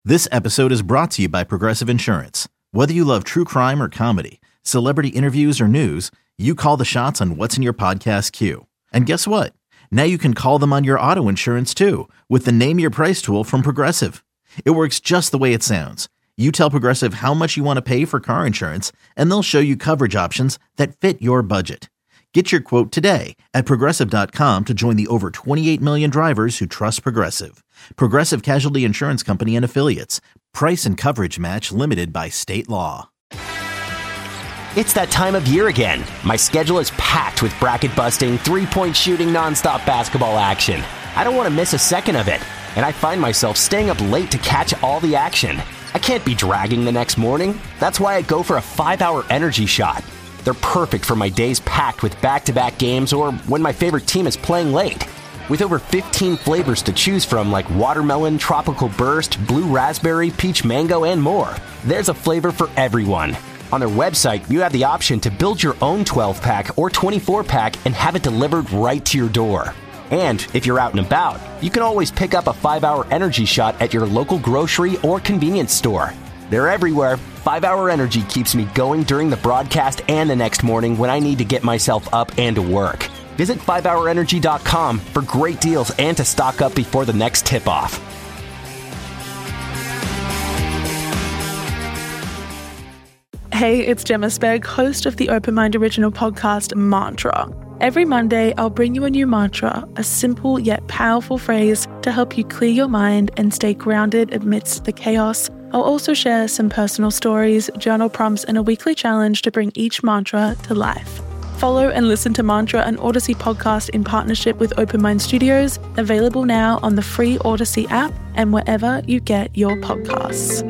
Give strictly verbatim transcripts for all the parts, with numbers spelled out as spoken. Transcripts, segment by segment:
This episode is brought to you by Progressive Insurance. Whether you love true crime or comedy, celebrity interviews or news, you call the shots on what's in your podcast queue. And guess what? Now you can call them on your auto insurance too with the Name Your Price tool from Progressive. It works just the way it sounds. You tell Progressive how much you want to pay for car insurance, and they'll show you coverage options that fit your budget. Get your quote today at Progressive dot com to join the over twenty-eight million drivers who trust Progressive. Progressive Casualty Insurance Company and Affiliates. Price and coverage match limited by state law. It's that time of year again. My schedule is packed with bracket-busting, three-point shooting, nonstop basketball action. I don't want to miss a second of it, and I find myself staying up late to catch all the action. I can't be dragging the next morning. That's why I go for a five-hour energy shot. They're perfect for my days packed with back-to-back games or when my favorite team is playing late. With over fifteen flavors to choose from like watermelon, tropical burst, blue raspberry, peach mango, and more, there's a flavor for everyone. On their website, you have the option to build your own twelve-pack or twenty-four-pack and have it delivered right to your door. And if you're out and about, you can always pick up a five-hour energy shot at your local grocery or convenience store. They're everywhere. five-hour Energy keeps me going during the broadcast and the next morning when I need to get myself up and to work. Visit five hour energy dot com for great deals and to stock up before the next tip-off. Hey, it's Gemma Spegg, host of the Open Mind original podcast, Mantra. Every Monday, I'll bring you a new mantra, a simple yet powerful phrase to help you clear your mind and stay grounded amidst the chaos. I'll also share some personal stories, journal prompts, and a weekly challenge to bring each mantra to life. Follow and listen to Mantra, an Odyssey podcast in partnership with Open Mind Studios, available now on the free Odyssey app and wherever you get your podcasts.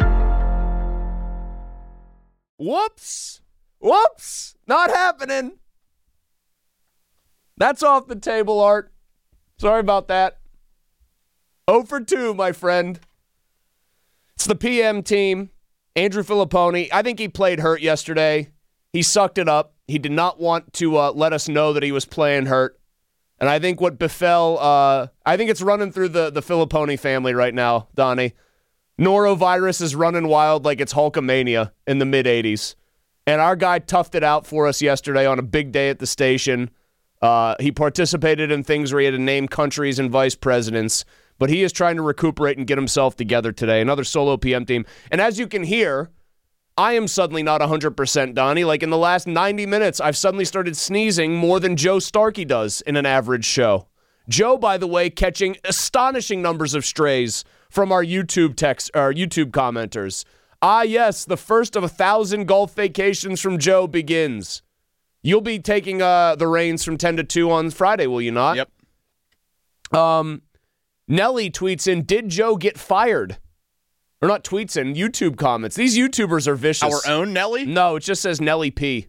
Whoops. Whoops. Not happening. That's off the table, Art. Sorry about that. oh for two, my friend. It's the P M team. Andrew Filipponi. I think he played hurt yesterday. He sucked it up. He did not want to uh, let us know that he was playing hurt. And I think what befell, uh, I think it's running through the, the Filipponi family right now, Donnie. Norovirus is running wild like it's Hulkamania in the mid-eighties. And our guy toughed it out for us yesterday on a big day at the station. Uh, he participated in things where he had to name countries and vice presidents. But he is trying to recuperate and get himself together today. Another solo P M team. And as you can hear, I am suddenly not one hundred percent, Donnie. Like in the last ninety minutes, I've suddenly started sneezing more than Joe Starkey does in an average show. Joe, by the way, catching astonishing numbers of strays from our YouTube text, our YouTube commenters. Ah, yes, the first of a thousand golf vacations from Joe begins. You'll be taking uh, the reins from ten to two on Friday, will you not? Yep. Um, Nelly tweets in, did Joe get fired? Or not tweets in, YouTube comments. These YouTubers are vicious. Our own Nelly? No, it just says Nelly P.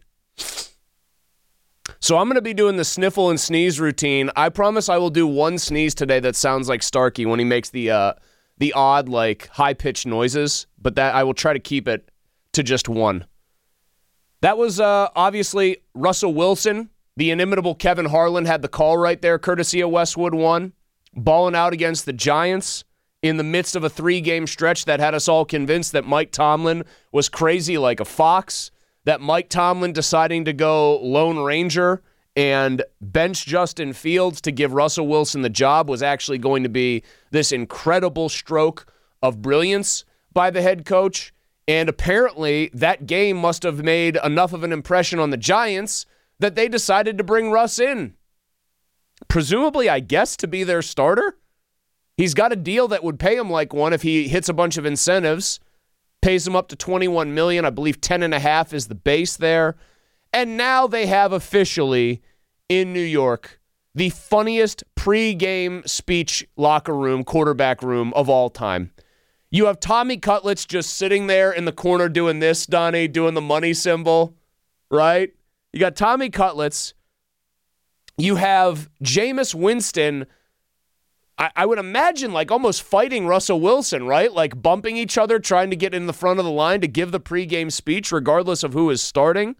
So I'm going to be doing the sniffle and sneeze routine. I promise I will do one sneeze today that sounds like Starkey when he makes the uh, the odd, like, high-pitched noises. But that I will try to keep it to just one. That was uh, obviously Russell Wilson. The inimitable Kevin Harlan had the call right there, courtesy of Westwood One. Balling out against the Giants in the midst of a three-game stretch that had us all convinced that Mike Tomlin was crazy like a fox, that Mike Tomlin deciding to go Lone Ranger and bench Justin Fields to give Russell Wilson the job was actually going to be this incredible stroke of brilliance by the head coach. And apparently that game must have made enough of an impression on the Giants that they decided to bring Russ in. Presumably, I guess, to be their starter. He's got a deal that would pay him like one if he hits a bunch of incentives. Pays him up to twenty-one million dollars. I believe ten and a half is the base there. And now they have officially, in New York, the funniest pre-game speech locker room, quarterback room of all time. You have Tommy Cutlets just sitting there in the corner doing this, Donnie, doing the money symbol, right? You got Tommy Cutlets. You have Jameis Winston, I, I would imagine, like almost fighting Russell Wilson, right? Like bumping each other, trying to get in the front of the line to give the pregame speech, regardless of who is starting.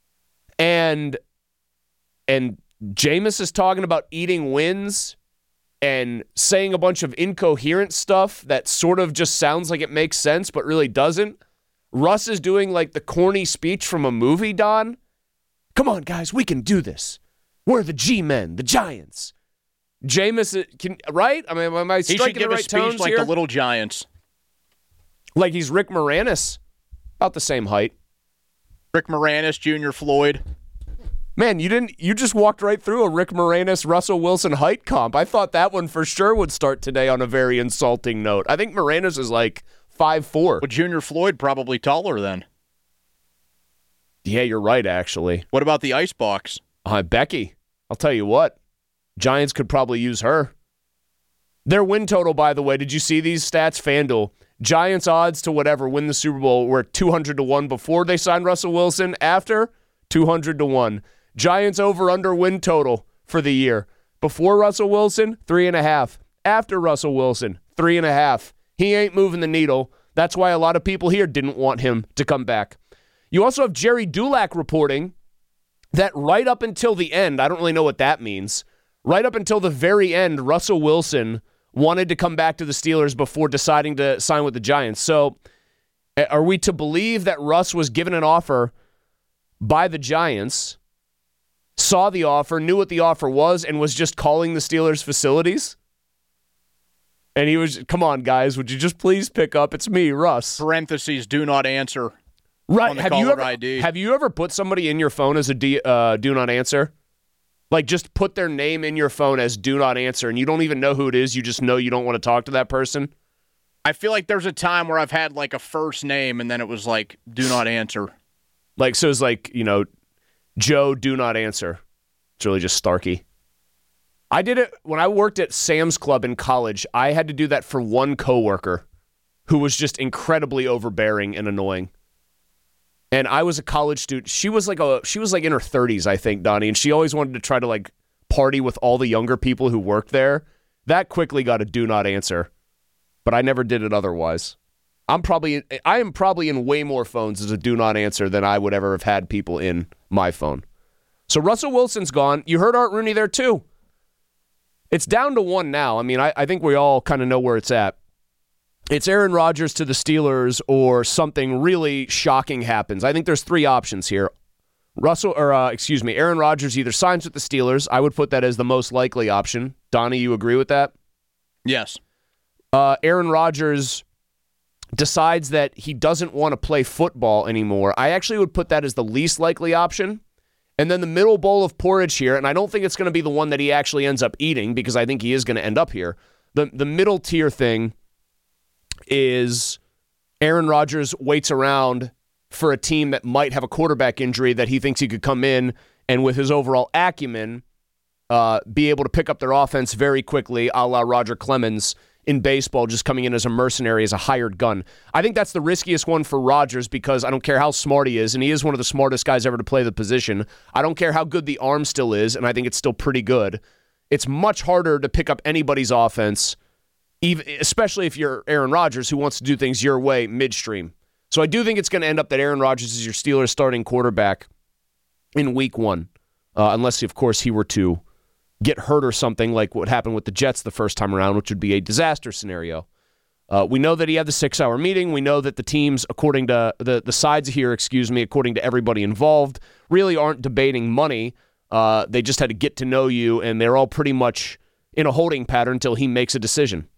And and Jameis is talking about eating wins and saying a bunch of incoherent stuff that sort of just sounds like it makes sense but really doesn't. Russ is doing like the corny speech from a movie, Don. Come on, guys, we can do this. We're the G-men, the Giants. Jameis, can, right? I mean, am I striking he should give the right a speech tones like here? the Little Giants. Like he's Rick Moranis, about the same height. Rick Moranis, Junior Floyd. Man, you didn't. You just walked right through a Rick Moranis, Russell Wilson height comp. I thought that one for sure would start today on a very insulting note. I think Moranis is like five foot four. But Junior Floyd probably taller then. Yeah, you're right, actually. What about the Icebox? Uh, Becky, I'll tell you what. Giants could probably use her. Their win total, by the way, did you see these stats? FanDuel. Giants odds to whatever win the Super Bowl were two hundred to one before they signed Russell Wilson. After, two hundred to one. Giants over-under win total for the year. Before Russell Wilson, three and a half. After Russell Wilson, three and a half. He ain't moving the needle. That's why a lot of people here didn't want him to come back. You also have Jerry Dulac reporting that right up until the end, I don't really know what that means, right up until the very end, Russell Wilson wanted to come back to the Steelers before deciding to sign with the Giants. So are we to believe that Russ was given an offer by the Giants, saw the offer, knew what the offer was, and was just calling the Steelers facilities? And he was, come on, guys, would you just please pick up? It's me, Russ. Parentheses, do not answer. Right. On the have you ever I D. have you ever put somebody in your phone as a D, uh, do not answer? Like just put their name in your phone as do not answer, and you don't even know who it is. You just know you don't want to talk to that person. I feel like there's a time where I've had like a first name, and then it was like do not answer. Like so, it's like you know, Joe, do not answer. It's really just Starkey. I did it when I worked at Sam's Club in college. I had to do that for one coworker who was just incredibly overbearing and annoying. And I was a college student. She was like a she was like in her thirties, I think, Donnie, and she always wanted to try to like party with all the younger people who worked there. That quickly got a do not answer. But I never did it otherwise. I'm probably I am probably in way more phones as a do not answer than I would ever have had people in my phone. So Russell Wilson's gone. You heard Art Rooney there too. It's down to one now. I mean, I, I think we all kind of know where it's at. It's Aaron Rodgers to the Steelers or something really shocking happens. I think there's three options here. Russell, or uh, excuse me, Aaron Rodgers either signs with the Steelers. I would put that as the most likely option. Donnie, you agree with that? Yes. Uh, Aaron Rodgers decides that he doesn't want to play football anymore. I actually would put that as the least likely option. And then the middle bowl of porridge here, and I don't think it's going to be the one that he actually ends up eating because I think he is going to end up here. The the middle tier thing is Aaron Rodgers waits around for a team that might have a quarterback injury that he thinks he could come in and with his overall acumen uh, be able to pick up their offense very quickly, a la Roger Clemens in baseball, just coming in as a mercenary, as a hired gun. I think that's the riskiest one for Rodgers because I don't care how smart he is, and he is one of the smartest guys ever to play the position. I don't care how good the arm still is, and I think it's still pretty good. It's much harder to pick up anybody's offense, even, especially if you're Aaron Rodgers, who wants to do things your way midstream. So I do think it's going to end up that Aaron Rodgers is your Steelers starting quarterback in week one, uh, unless, of course, he were to get hurt or something like what happened with the Jets the first time around, which would be a disaster scenario. Uh, we know that he had the six-hour meeting. We know that the teams, according to the, the sides here, excuse me, according to everybody involved, really aren't debating money. Uh, they just had to get to know you, and they're all pretty much in a holding pattern until he makes a decision.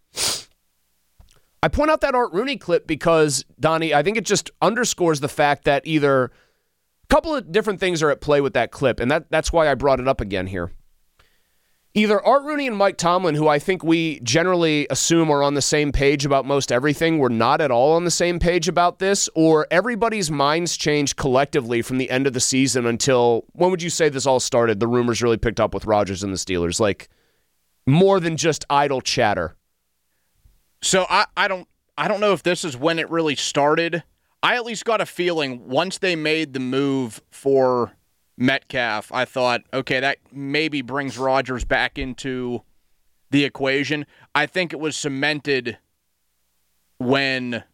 I point out that Art Rooney clip because, Donnie, I think it just underscores the fact that either a couple of different things are at play with that clip, and that, that's why I brought it up again here. Either Art Rooney and Mike Tomlin, who I think we generally assume are on the same page about most everything, were not at all on the same page about this, or everybody's minds changed collectively from the end of the season until, when would you say this all started? The rumors really picked up with Rodgers and the Steelers, like more than just idle chatter. So I, I don't I don't know if this is when it really started. I at least got a feeling once they made the move for Metcalf, I thought, okay, that maybe brings Rodgers back into the equation. I think it was cemented when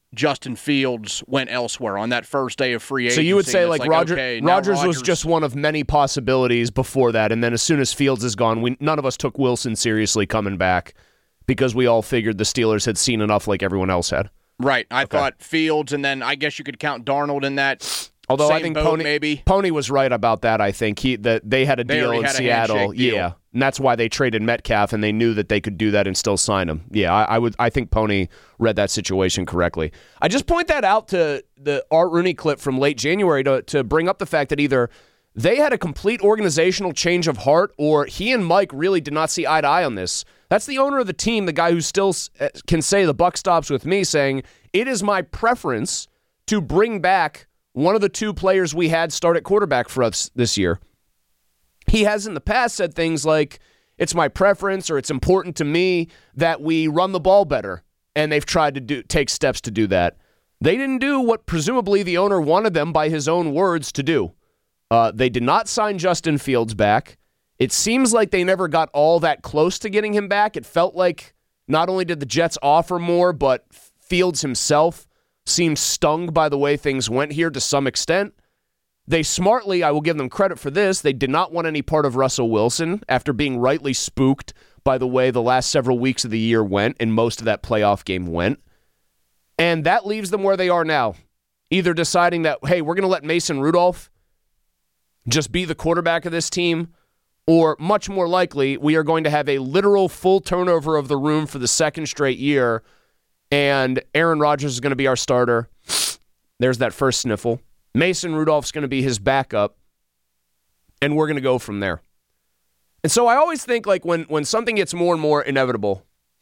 Justin Fields went elsewhere on that first day of free agency. So you would say like, like Roger, okay, Rodgers, Rodgers was just one of many possibilities before that, and then as soon as Fields is gone, we none of us took Wilson seriously coming back because we all figured the Steelers had seen enough like everyone else had. Right. I Okay. thought Fields, and then I guess you could count Darnold in that. Although same I think boat, Pony, maybe. Pony was right about that. I think he that they had a They deal already in had a Seattle, handshake deal. yeah, and that's why they traded Metcalf, and they knew that they could do that and still sign him. Yeah, I, I would. I think Pony read that situation correctly. I just point that out to the Art Rooney clip from late January to to bring up the fact that either they had a complete organizational change of heart, or he and Mike really did not see eye to eye on this. That's the owner of the team, the guy who still can say the buck stops with me, saying it is my preference to bring back one of the two players we had start at quarterback for us this year. He has in the past said things like, it's my preference or it's important to me that we run the ball better, and they've tried to do take steps to do that. They didn't do what presumably the owner wanted them, by his own words, to do. Uh, they did not sign Justin Fields back. It seems like they never got all that close to getting him back. It felt like not only did the Jets offer more, but Fields himself seemed stung by the way things went here to some extent. They smartly, I will give them credit for this, they did not want any part of Russell Wilson after being rightly spooked by the way the last several weeks of the year went and most of that playoff game went. And that leaves them where they are now, either deciding that, hey, we're going to let Mason Rudolph just be the quarterback of this team, or much more likely, we are going to have a literal full turnover of the room for the second straight year, and Aaron Rodgers is going to be our starter. There's that first sniffle. Mason Rudolph's going to be his backup, and we're going to go from there. And so I always think, like, when, when something gets more and more inevitable,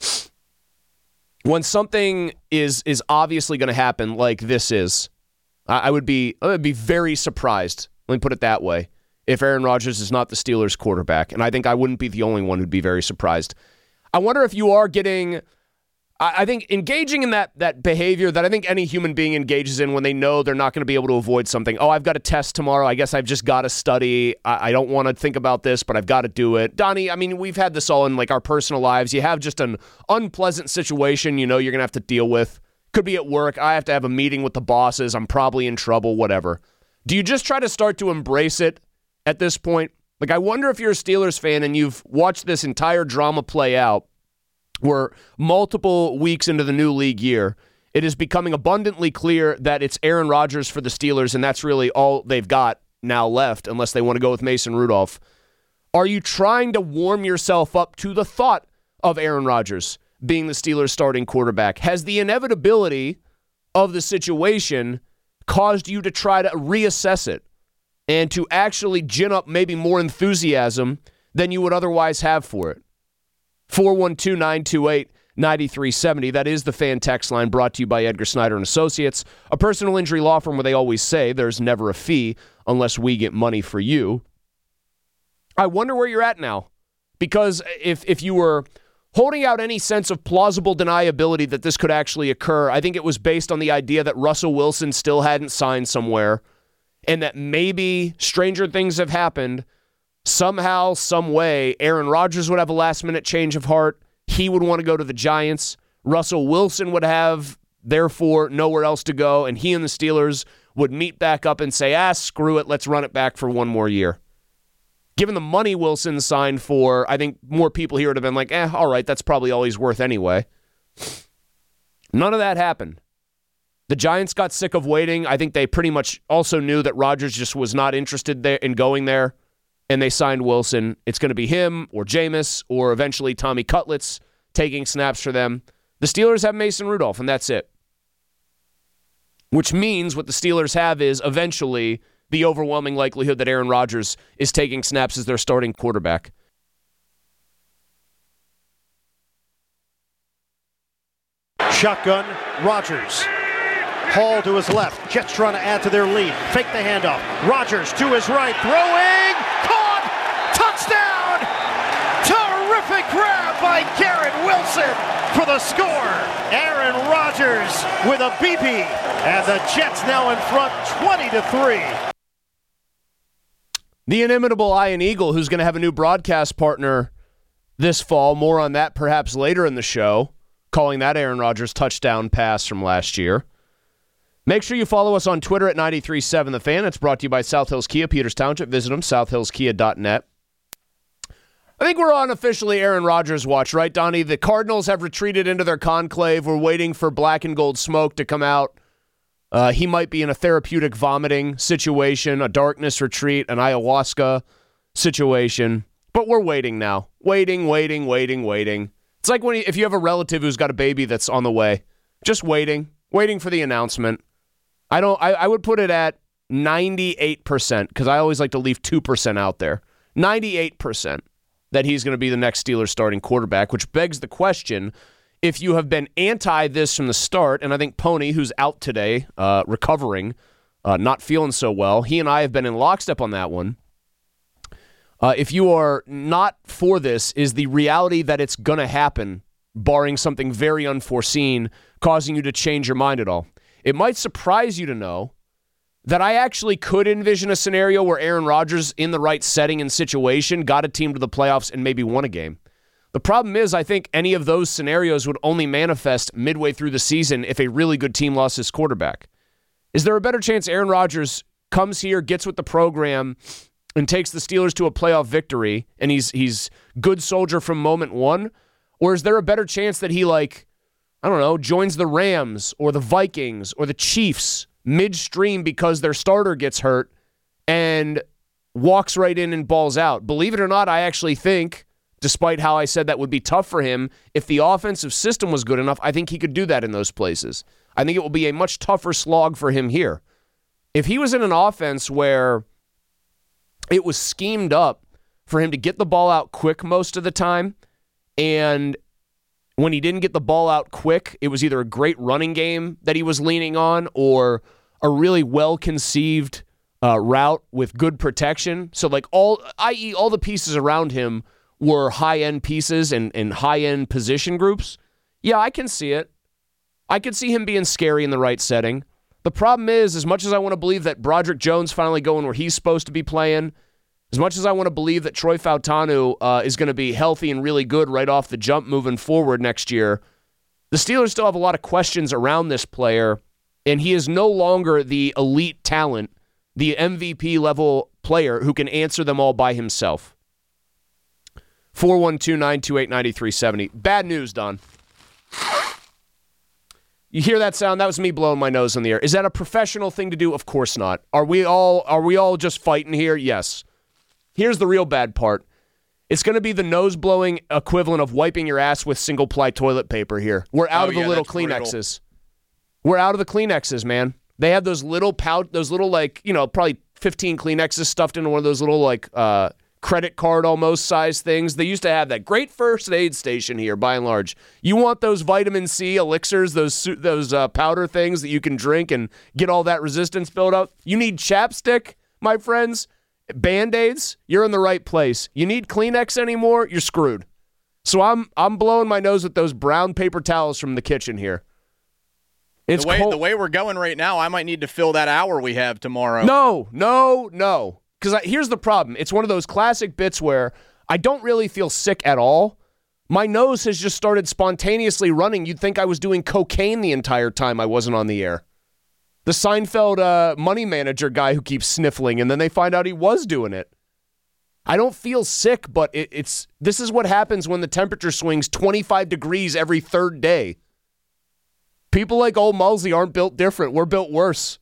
when something is is obviously going to happen like this is, I, I would be I would be very surprised, let me put it that way, if Aaron Rodgers is not the Steelers' quarterback. And I think I wouldn't be the only one who'd be very surprised. I wonder if you are getting... I think engaging in that that behavior that I think any human being engages in when they know they're not going to be able to avoid something. Oh, I've got a test tomorrow. I guess I've just got to study. I, I don't want to think about this, but I've got to do it. Donnie, I mean, we've had this all in like our personal lives. You have just an unpleasant situation you know you're going to have to deal with. Could be at work. I have to have a meeting with the bosses. I'm probably in trouble, whatever. Do you just try to start to embrace it at this point? Like, I wonder if you're a Steelers fan and you've watched this entire drama play out, where multiple weeks into the new league year, it is becoming abundantly clear that it's Aaron Rodgers for the Steelers, and that's really all they've got now left, unless they want to go with Mason Rudolph. Are you trying to warm yourself up to the thought of Aaron Rodgers being the Steelers' starting quarterback? Has the inevitability of the situation caused you to try to reassess it and to actually gin up maybe more enthusiasm than you would otherwise have for it? four one two, nine two eight, nine three seven zero. That is the fan text line, brought to you by Edgar Snyder and Associates, a personal injury law firm where they always say there's never a fee unless we get money for you. I wonder where you're at now, because if if you were holding out any sense of plausible deniability that this could actually occur, I think it was based on the idea that Russell Wilson still hadn't signed somewhere, and that maybe stranger things have happened. Somehow, some way, Aaron Rodgers would have a last-minute change of heart. He would want to go to the Giants. Russell Wilson would have, therefore, nowhere else to go, and he and the Steelers would meet back up and say, ah, screw it, let's run it back for one more year. Given the money Wilson signed for, I think more people here would have been like, eh, all right, that's probably all he's worth anyway. None of that happened. The Giants got sick of waiting. I think they pretty much also knew that Rodgers just was not interested there in going there. And they signed Wilson. It's going to be him or Jameis or eventually Tommy Cutlets taking snaps for them. The Steelers have Mason Rudolph, and that's it. Which means what the Steelers have is eventually the overwhelming likelihood that Aaron Rodgers is taking snaps as their starting quarterback. Shotgun, Rodgers. Hall to his left. Jets trying to add to their lead. Fake the handoff. Rodgers to his right. Throwing. Caught. Touchdown. Terrific grab by Garrett Wilson for the score. Aaron Rodgers with a B P. And the Jets now in front twenty to three. The inimitable Ian Eagle, who's going to have a new broadcast partner this fall. More on that perhaps later in the show. Calling that Aaron Rodgers touchdown pass from last year. Make sure you follow us on Twitter at nine three seven The Fan. It's brought to you by South Hills Kia, Peters Township. Visit them, south hills kia dot net. I think we're on officially Aaron Rodgers watch, right, Donnie? The Cardinals have retreated into their conclave. We're waiting for black and gold smoke to come out. Uh, he might be in a therapeutic vomiting situation, a darkness retreat, an ayahuasca situation. But we're waiting now. Waiting, waiting, waiting, waiting. It's like when you, if you have a relative who's got a baby that's on the way. Just waiting. Waiting for the announcement. I don't. I, I would put it at ninety-eight percent because I always like to leave two percent out there. ninety-eight percent that he's going to be the next Steelers starting quarterback, which begs the question, if you have been anti this from the start, and I think Pony, who's out today, uh, recovering, uh, not feeling so well, he and I have been in lockstep on that one. Uh, if you are not for this, is the reality that it's going to happen, barring something very unforeseen, causing you to change your mind at all? It might surprise you to know that I actually could envision a scenario where Aaron Rodgers, in the right setting and situation, got a team to the playoffs and maybe won a game. The problem is, I think any of those scenarios would only manifest midway through the season if a really good team lost his quarterback. Is there a better chance Aaron Rodgers comes here, gets with the program, and takes the Steelers to a playoff victory, and he's he's good soldier from moment one? Or is there a better chance that he, like, I don't know, joins the Rams or the Vikings or the Chiefs midstream because their starter gets hurt and walks right in and balls out? Believe it or not, I actually think, despite how I said that would be tough for him, if the offensive system was good enough, I think he could do that in those places. I think it will be a much tougher slog for him here. If he was in an offense where it was schemed up for him to get the ball out quick most of the time, and when he didn't get the ball out quick, it was either a great running game that he was leaning on or a really well-conceived uh, route with good protection. So, like, all, that is all the pieces around him were high-end pieces and, and high-end position groups. Yeah, I can see it. I could see him being scary in the right setting. The problem is, as much as I want to believe that Broderick Jones finally going where he's supposed to be playing, as much as I want to believe that Troy Fautanu uh, is going to be healthy and really good right off the jump moving forward next year, the Steelers still have a lot of questions around this player, and he is no longer the elite talent, the M V P-level player who can answer them all by himself. four one two, nine two eight, nine three seven zero. Bad news, Don. You hear that sound? That was me blowing my nose in the air. Is that a professional thing to do? Of course not. Are we all, are we all just fighting here? Yes. Here's the real bad part. It's going to be the nose-blowing equivalent of wiping your ass with single-ply toilet paper here. We're out oh, of the yeah, little Kleenexes. Brutal. We're out of the Kleenexes, man. They have those little pout, those little, like, you know, probably fifteen Kleenexes stuffed into one of those little, like, uh, credit card almost size things. They used to have that great first aid station here, by and large. You want those vitamin C elixirs, those those uh, powder things that you can drink and get all that resistance built up? You need chapstick, my friends? Band-Aids, you're in the right place. You need Kleenex anymore, you're screwed. So I'm I'm blowing my nose with those brown paper towels from the kitchen here. It's the way, cold. The way we're going right now, I might need to fill that hour we have tomorrow. No, no, no. Because here's the problem. It's one of those classic bits where I don't really feel sick at all. My nose has just started spontaneously running. You'd think I was doing cocaine the entire time I wasn't on the air. The Seinfeld uh, money manager guy who keeps sniffling, and then they find out he was doing it. I don't feel sick, but it, it's this is what happens when the temperature swings twenty-five degrees every third day. People like old Mulsey aren't built different. We're built worse.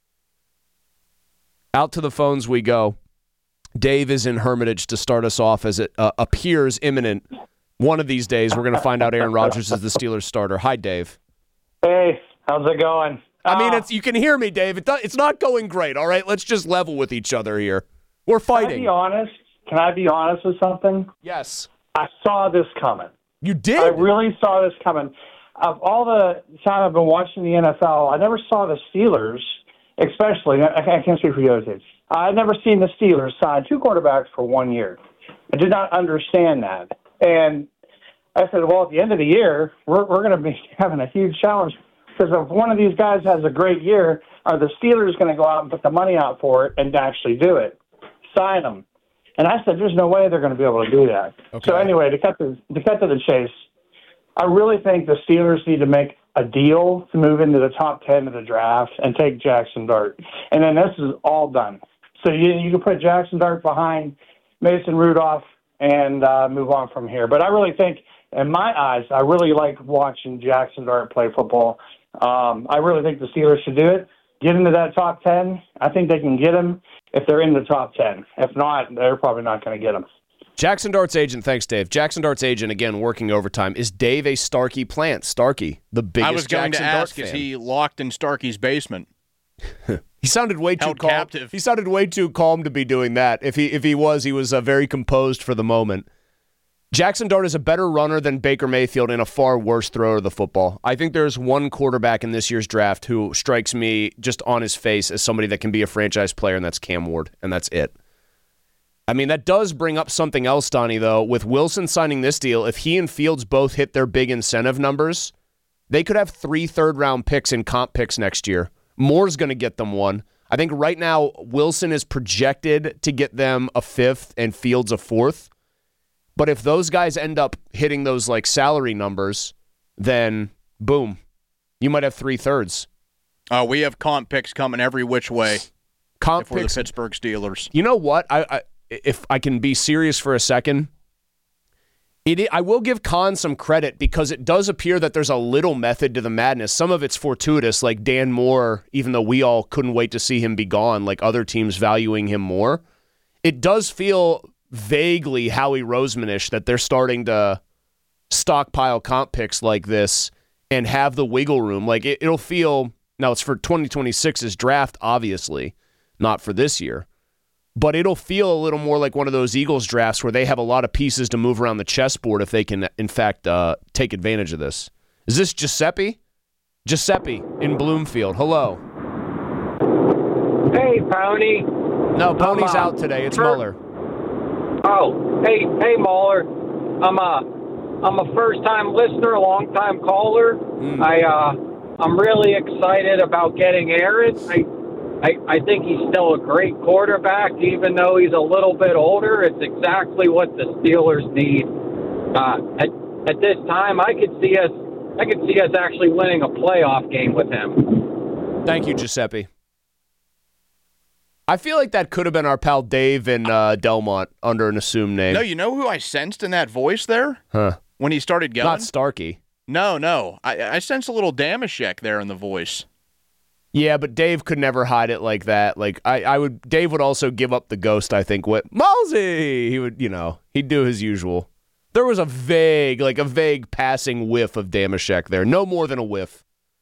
Out to the phones we go. Dave is in Hermitage to start us off as it uh, appears imminent. One of these days, we're going to find out Aaron Rodgers is the Steelers starter. Hi, Dave. Hey, how's it going? I mean, it's you can hear me, Dave. It, it's not going great, all right? Let's just level with each other here. We're fighting. Can I be honest? Can I be honest with something? Yes. I saw this coming. You did? I really saw this coming. Of all the time I've been watching the N F L, I never saw the Steelers, especially, I can't speak for the other teams. I've never seen the Steelers sign two quarterbacks for one year. I did not understand that. And I said, well, at the end of the year, we're, we're going to be having a huge challenge. Because if one of these guys has a great year, are the Steelers going to go out and put the money out for it and actually do it? Sign them. And I said, there's no way they're going to be able to do that. Okay. So anyway, to cut, the, to cut to the chase, I really think the Steelers need to make a deal to move into the top ten of the draft and take Jackson Dart. And then this is all done. So you, you can put Jackson Dart behind Mason Rudolph and uh, move on from here. But I really think, in my eyes, I really like watching Jackson Dart play football. Um, I really think the Steelers should do it. Get into that top ten. I think they can get him if they're in the top ten. If not, they're probably not going to get him. Jackson Dart's agent, thanks, Dave. Jackson Dart's agent, again, working overtime. Is Dave a Starkey plant? Starkey, the biggest I was going Jackson to ask, Dart is fan. he locked in Starkey's basement? He sounded way too Held calm. captive. He sounded way too calm to be doing that. If he if he was, he was uh, very composed for the moment. Jackson Dart is a better runner than Baker Mayfield and a far worse thrower of the football. I think there's one quarterback in this year's draft who strikes me just on his face as somebody that can be a franchise player, and that's Cam Ward, and that's it. I mean, that does bring up something else, Donnie, though. With Wilson signing this deal, if he and Fields both hit their big incentive numbers, they could have three third-round picks and comp picks next year. Moore's going to get them one. I think right now Wilson is projected to get them a fifth and Fields a fourth. But if those guys end up hitting those like salary numbers, then boom, you might have three thirds. Uh, we have comp picks coming every which way. Comp if we're picks. the Pittsburgh Steelers. You know what? I, I if I can be serious for a second, it I will give Khan some credit because it does appear that there's a little method to the madness. Some of it's fortuitous, like Dan Moore, even though we all couldn't wait to see him be gone, like other teams valuing him more. It does feel vaguely Howie Roseman-ish that they're starting to stockpile comp picks like this and have the wiggle room. Like it, it'll feel, now it's for twenty twenty-six's draft, obviously, not for this year. But it'll feel a little more like one of those Eagles drafts where they have a lot of pieces to move around the chessboard if they can, in fact, uh, take advantage of this. Is this Giuseppe? Giuseppe in Bloomfield. Hello. Hey, Pony. No, Pony's uh, out today. It's for- Muller. Oh, hey, hey, Mahler. I'm a, I'm a first-time listener, a long-time caller. Mm. I, uh, I'm really excited about getting Aaron. I, I, I think he's still a great quarterback, even though he's a little bit older. It's exactly what the Steelers need. Uh, at, at this time, I could see us, I could see us actually winning a playoff game with him. Thank you, Giuseppe. I feel like that could have been our pal Dave in uh, Delmont under an assumed name. No, you know who I sensed in that voice there? Huh. When he started going? Not Starkey. No, no. I, I sensed a little Damashek there in the voice. Yeah, but Dave could never hide it like that. Like I, I would. Dave would also give up the ghost, I think. What Malsey? He would, you know, he'd do his usual. There was a vague, like a vague passing whiff of Damashek there. No more than a whiff.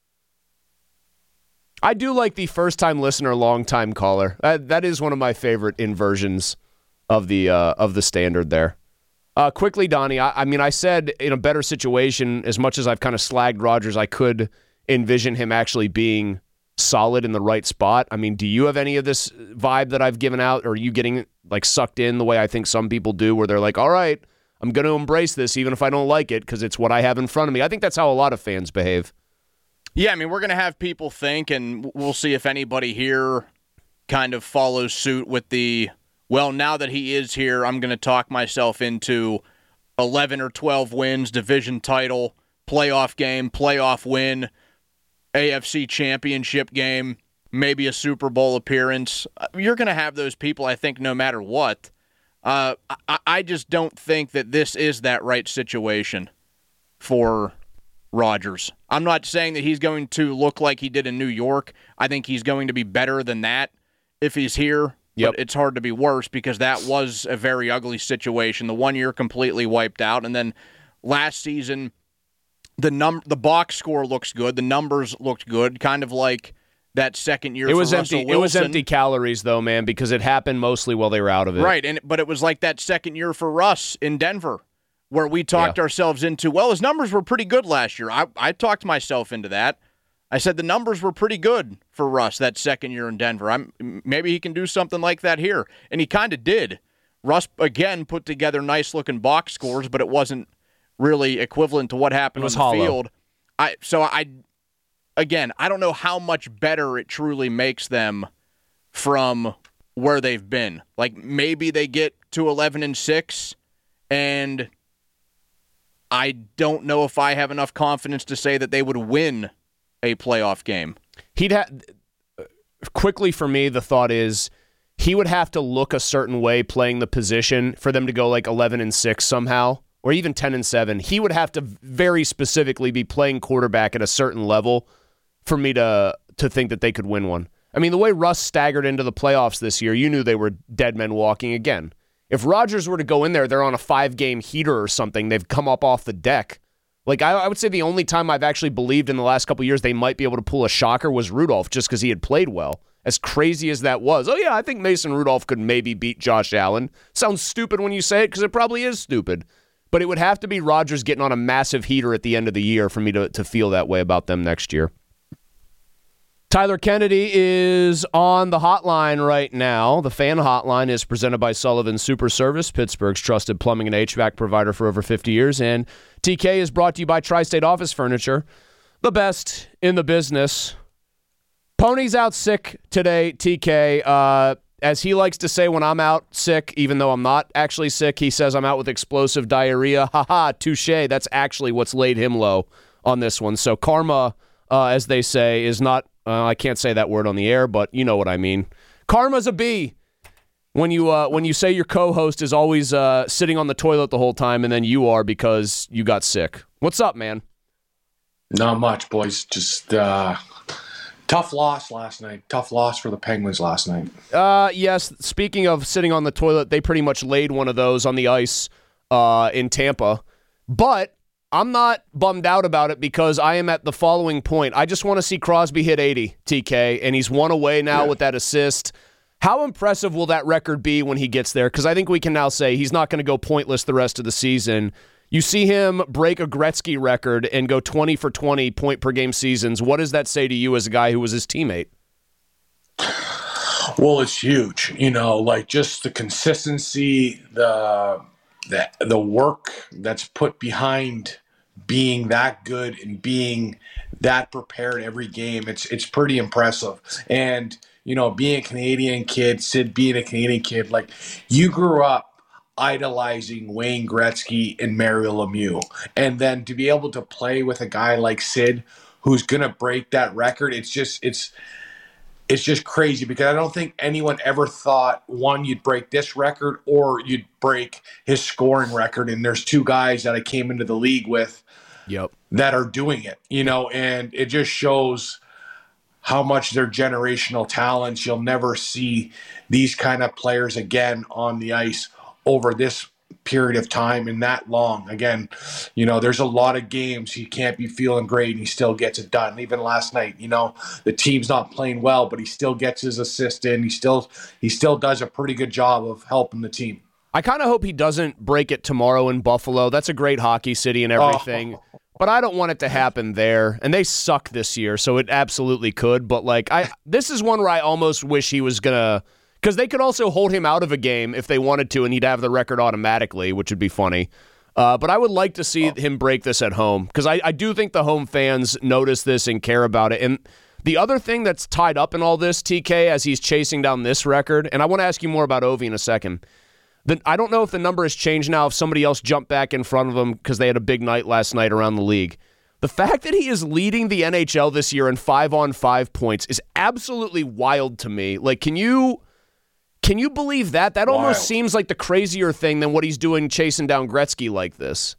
I do like the first-time listener, long-time caller. That that is one of my favorite inversions of the uh, of the standard there. Uh, quickly, Donnie. I, I mean, I said in a better situation, as much as I've kind of slagged Rodgers, I could envision him actually being solid in the right spot. I mean, do you have any of this vibe that I've given out, or are you getting like sucked in the way I think some people do, where they're like, all right, I'm going to embrace this even if I don't like it because it's what I have in front of me. I think that's how a lot of fans behave. Yeah, I mean, we're going to have people think, and we'll see if anybody here kind of follows suit with the, well, now that he is here, I'm going to talk myself into eleven or twelve wins, division title, playoff game, playoff win, A F C championship game, maybe a Super Bowl appearance. You're going to have those people, I think, no matter what. Uh, I, I just don't think that this is that right situation for Rodgers. I'm not saying that he's going to look like he did in New York. I think he's going to be better than that if he's here. Yep. But it's hard to be worse because that was a very ugly situation. The one year completely wiped out. And then last season, the num the box score looks good. The numbers looked good, kind of like that second year It for was Russell empty. Wilson. It was empty calories, though, man, because it happened mostly while they were out of it. Right, and but it was like that second year for Russ in Denver, where we talked Yeah. ourselves into, well, his numbers were pretty good last year. I, I talked myself into that. I said the numbers were pretty good for Russ that second year in Denver. I'm maybe he can do something like that here, and he kind of did. Russ again put together nice-looking box scores, but it wasn't really equivalent to what happened It was on the hollow. field. I so I again, I don't know how much better it truly makes them from where they've been. Like maybe they get to eleven and six, and I don't know if I have enough confidence to say that they would win a playoff game. He'd have quickly for me. The thought is he would have to look a certain way playing the position for them to go like eleven and six somehow, or even ten and seven. He would have to very specifically be playing quarterback at a certain level for me to to think that they could win one. I mean, the way Russ staggered into the playoffs this year, you knew they were dead men walking again. If Rodgers were to go in there, they're on a five-game heater or something. They've come up off the deck. Like, I, I would say the only time I've actually believed in the last couple of years they might be able to pull a shocker was Rudolph, just because he had played well. As crazy as that was. Oh, yeah, I think Mason Rudolph could maybe beat Josh Allen. Sounds stupid when you say it, because it probably is stupid. But it would have to be Rodgers getting on a massive heater at the end of the year for me to, to feel that way about them next year. Tyler Kennedy is on the hotline right now. The fan hotline is presented by Sullivan Super Service, Pittsburgh's trusted plumbing and H V A C provider for over fifty years. And T K is brought to you by Tri-State Office Furniture, the best in the business. Pony's out sick today, T K. Uh, as he likes to say when I'm out sick, even though I'm not actually sick, he says I'm out with explosive diarrhea. Ha ha, touche. That's actually what's laid him low on this one. So karma, uh, as they say, is not... Uh, I can't say that word on the air, but you know what I mean. Karma's a B. When you uh, when you say your co-host is always uh, sitting on the toilet the whole time, and then you are because you got sick. What's up, man? Not much, boys. Just uh, tough loss last night. Tough loss for the Penguins last night. Uh, yes. Speaking of sitting on the toilet, they pretty much laid one of those on the ice uh, in Tampa. But I'm not bummed out about it because I am at the following point. I just want to see Crosby hit eighty, T K, and he's one away now yeah. with that assist. How impressive will that record be when he gets there? Because I think we can now say he's not going to go pointless the rest of the season. You see him break a Gretzky record and go twenty for twenty point-per-game seasons. What does that say to you as a guy who was his teammate? Well, it's huge. You know, like just the consistency, the the, the work that's put behind being that good and being that prepared every game. It's it's pretty impressive. And, you know, being a Canadian kid, Sid being a Canadian kid, like you grew up idolizing Wayne Gretzky and Mario Lemieux. And then to be able to play with a guy like Sid who's going to break that record, it's just it's it's just crazy because I don't think anyone ever thought, one, you'd break this record or you'd break his scoring record. And there's two guys that I came into the league with yep. that are doing it, you know, and it just shows how much they're generational talents. You'll never see these kind of players again on the ice over this period of time and that long. Again, you know, there's a lot of games he can't be feeling great and he still gets it done. Even last night, you know, the team's not playing well, but he still gets his assist in. He still he still does a pretty good job of helping the team. I kind of hope he doesn't break it tomorrow in Buffalo. That's a great hockey city and everything. Oh. But I don't want it to happen there. And they suck this year, so it absolutely could. But, like, I this is one where I almost wish he was going to – because they could also hold him out of a game if they wanted to, and he'd have the record automatically, which would be funny. Uh, but I would like to see oh. him break this at home because I, I do think the home fans notice this and care about it. And the other thing that's tied up in all this, T K, as he's chasing down this record, and I want to ask you more about Ovi in a second. The, I don't know if the number has changed now, if somebody else jumped back in front of him because they had a big night last night around the league. The fact that he is leading the N H L this year in five-on-five points is absolutely wild to me. Like, can you can you believe that? That almost wild. Seems like the crazier thing than what he's doing chasing down Gretzky like this.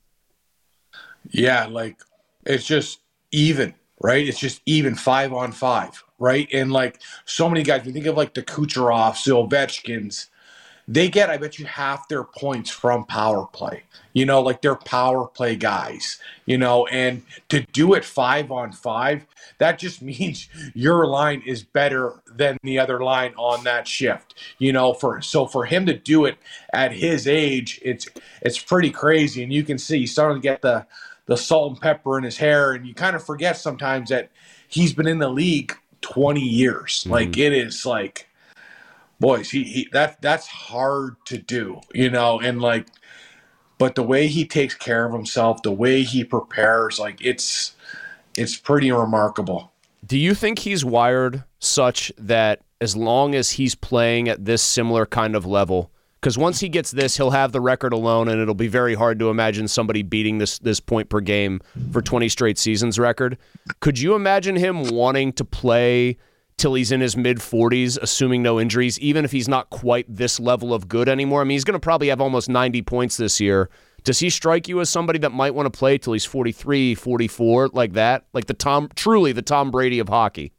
Yeah, like, it's just even, right? It's just even five-on-five, right? And, like, so many guys, you think of, like, the Kucherovs, the Ovechkins, they get, I bet you, half their points from power play. You know, like they're power play guys, you know, and to do it five on five, that just means your line is better than the other line on that shift, you know, for, so for him to do it at his age, it's, it's pretty crazy. And you can see he's starting to get the, the salt and pepper in his hair. And you kind of forget sometimes that he's been in the league twenty years. Mm-hmm. Like it is like, boys, he, he that that's hard to do, you know, and like, but the way he takes care of himself, the way he prepares, like it's it's pretty remarkable. Do you think he's wired such that as long as he's playing at this similar kind of level, Because once he gets this, he'll have the record alone, and it'll be very hard to imagine somebody beating this this point per game for twenty straight seasons record. Could you imagine him wanting to play till he's in his mid-forties, assuming no injuries, even if he's not quite this level of good anymore? I mean, he's going to probably have almost ninety points this year. Does he strike you as somebody that might want to play till he's forty-three, forty-four, like that? Like the Tom, truly the Tom Brady of hockey?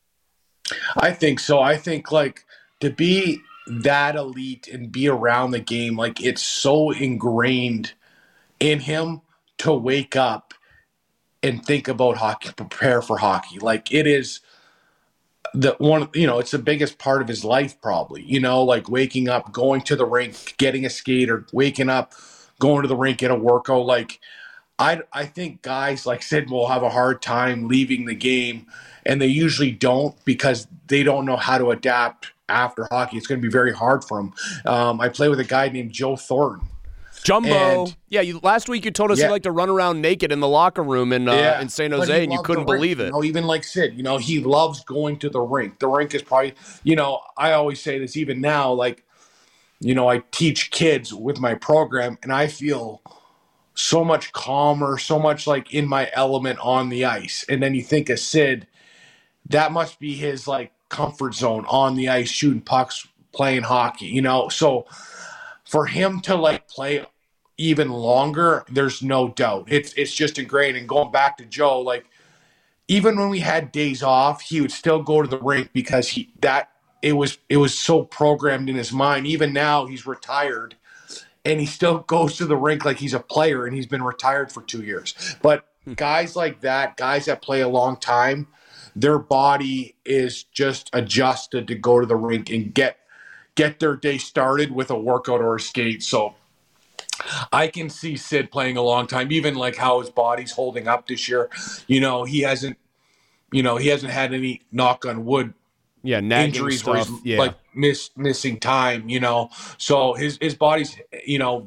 I think so. I think, like, to be that elite and be around the game, like, it's so ingrained in him to wake up and think about hockey, prepare for hockey. Like, it is the one, you know, it's the biggest part of his life probably, you know, like waking up, going to the rink, getting a skater, waking up, going to the rink, get a workout. Like, I, I think guys like Sid will have a hard time leaving the game, and they usually don't because they don't know how to adapt after hockey. It's going to be very hard for them. Um, I play with a guy named Joe Thornton. Jumbo. And, yeah, you, last week you told us yeah. you like to run around naked in the locker room in, uh, yeah, in San Jose, and you couldn't believe it. You know, even like Sid, you know, he loves going to the rink. The rink is probably, you know, I always say this even now, like, you know, I teach kids with my program, and I feel so much calmer, so much like in my element on the ice. And then you think of Sid, that must be his like comfort zone on the ice, shooting pucks, playing hockey, you know? So for him to like play even longer, there's no doubt. It's it's just ingrained. And going back to Joe, like even when we had days off, he would still go to the rink because he that it was it was so programmed in his mind. Even now he's retired and he still goes to the rink like he's a player, and he's been retired for two years. But guys like that, guys that play a long time, their body is just adjusted to go to the rink and get get their day started with a workout or a skate. So I can see Sid playing a long time, even like how his body's holding up this year. You know, he hasn't, you know, he hasn't had any, knock on wood, yeah, injuries stuff. where he's yeah. like miss, missing time, you know. So his, his body's, you know,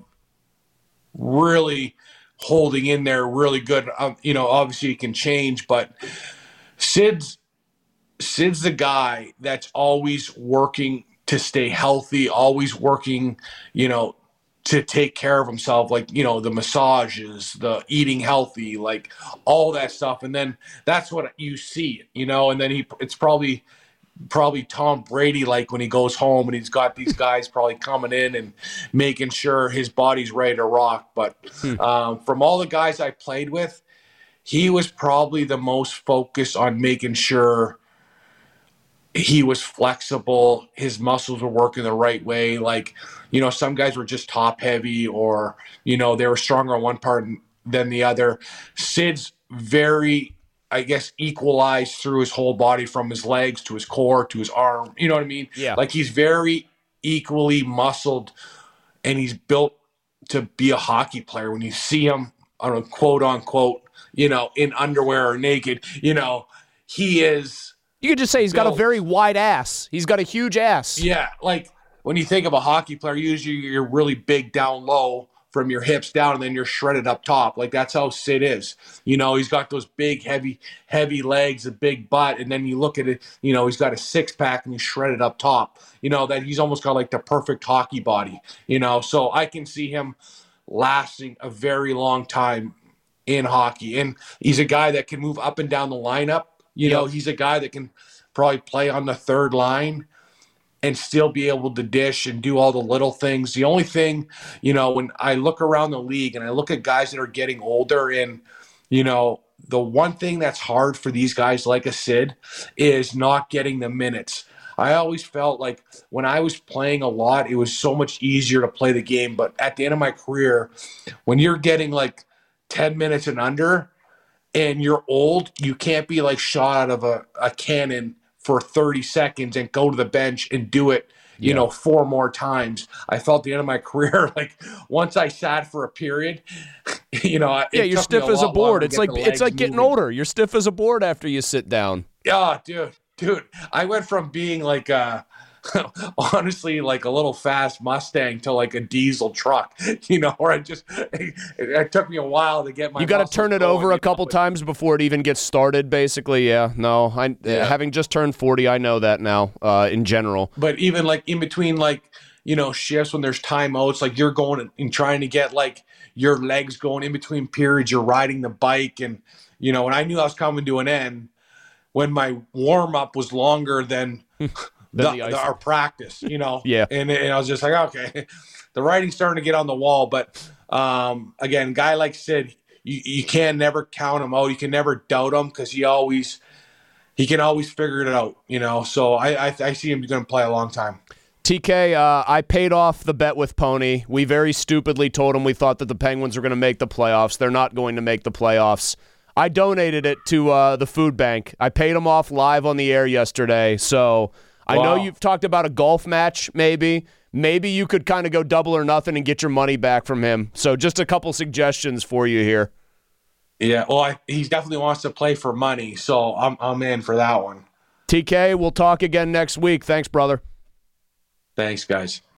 really holding in there really good. Um, you know, obviously it can change, but Sid's Sid's the guy that's always working to stay healthy, always working, you know, to take care of himself, like, you know, the massages, the eating healthy, like all that stuff. And then that's what you see, you know, and then he, it's probably, probably Tom Brady, like when he goes home and he's got these guys probably coming in and making sure his body's ready to rock. But um, from all the guys I played with, he was probably the most focused on making sure he was flexible, his muscles were working the right way. Like, you know, some guys were just top heavy, or, you know, they were stronger on one part than the other. Sid's very, I guess, equalized through his whole body, from his legs to his core to his arm. You know what I mean? Yeah. Like, he's very equally muscled, and he's built to be a hockey player. When you see him, I don't know, quote unquote, you know, in underwear or naked, you know, he is. You could just say he's got a built. very wide ass. He's got a huge ass. Yeah, like when you think of a hockey player, usually you're really big down low from your hips down, and then you're shredded up top. Like, that's how Sid is. You know, he's got those big, heavy, heavy legs, a big butt, and then you look at it, you know, he's got a six-pack and he's shredded up top. You know, that he's almost got like the perfect hockey body, you know. So I can see him lasting a very long time in hockey. And he's a guy that can move up and down the lineup. You know, he's a guy that can probably play on the third line and still be able to dish and do all the little things. The only thing, you know, when I look around the league and I look at guys that are getting older, and, you know, the one thing that's hard for these guys like a Sid is not getting the minutes. I always felt like when I was playing a lot, it was so much easier to play the game. But at the end of my career, when you're getting like ten minutes and under, and you're old, you can't be like shot out of a, a cannon for thirty seconds and go to the bench and do it, you yeah. know, four more times. I felt at the end of my career, like once I sat for a period, you know, yeah, you're stiff as a board. It's like it's like getting moving. older. You're stiff as a board after you sit down. Yeah, dude, dude. I went from being like uh honestly like a little fast Mustang to like a diesel truck, you know, where I just it, it took me a while to get my you got to turn it going, over a couple know? times before it even gets started, basically. Yeah, no, I yeah. having just turned forty, I know that now uh in general. But even like in between, like, you know, shifts when there's timeouts, like you're going and trying to get like your legs going in between periods, you're riding the bike. And, you know, when I knew I was coming to an end, when my warm up was longer than, the, the the, our practice, you know, yeah. And, and I was just like, okay, the writing's starting to get on the wall. But um, again, guy like Sid, you, you can never count him out. You can never doubt him because he always, he can always figure it out, you know. So I, I, I see him going to play a long time. T K, uh, I paid off the bet with Pony. We very stupidly told him we thought that the Penguins were going to make the playoffs. They're not going to make the playoffs. I donated it to uh, the food bank. I paid him off live on the air yesterday. So I Wow. know you've talked about a golf match, maybe. Maybe you could kind of go double or nothing and get your money back from him. So just a couple suggestions for you here. Yeah, well, I, he definitely wants to play for money, so I'm I'm in for that one. T K, we'll talk again next week. Thanks, brother. Thanks, guys.